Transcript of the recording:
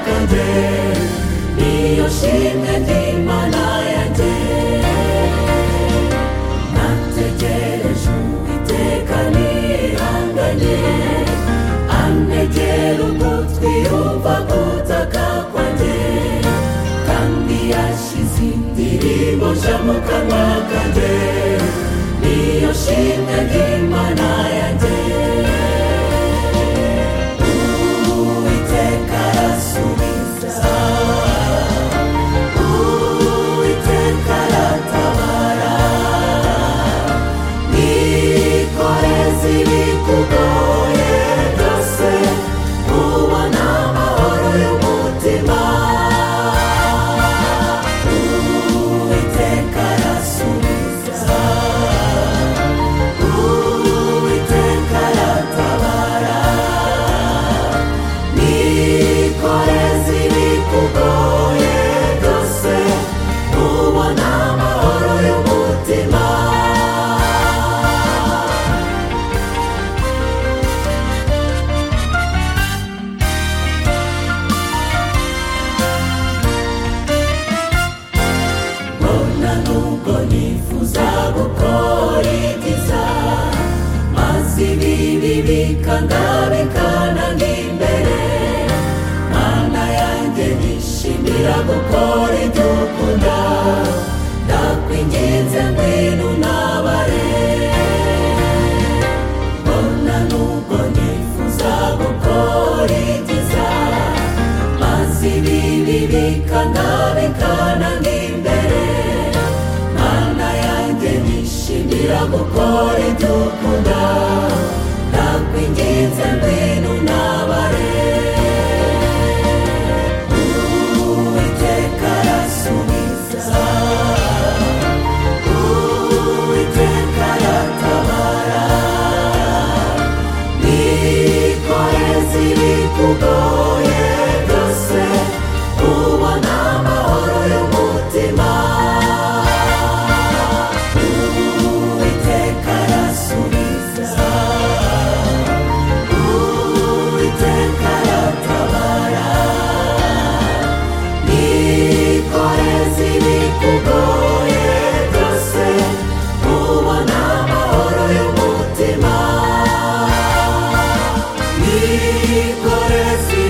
kanjye niyo shimwe ry'Imana yanjye. Nategereje Uwiteka nihanganye, antegera ugutwi yumva gutaka kwanjye, kandi yashyize indirimbo nshya mu kanwa kanjye niyo shimwe ry'Imana yanjye. Uwiteka arasubiza, Uwiteka aratabara, nikoreze ibikugoye byose, ubona amahoro y'umutima. Uwiteka arasubiza, Uwiteka aratabara, nikoreze ibikugoye byose, ubona amahoro y'umutima. Mbona nubwo nifuza gukora ibyiza, maze ibibi bikanga bikananga imbere, Mana yanjye nishimira gukora ibyo ukunda, ndakwinginze ngwino untabare. Mbona nubwo nifuza gukora ibyiza, maze ibibi bikanga bikananga imbere, Mana yanjye nishimira gukora ibyo ukunda, ndakwinginze ngwino untabare. Uwiteka arasubiza, Uwiteka aratabara, nikoreze ibikugoye byose, ubona amahoro y'umutima. Uwiteka arasubiza, Uwiteka aratabara, nikoreze ibikugoye byose, ubona amahoro y'umutima. Nikoreze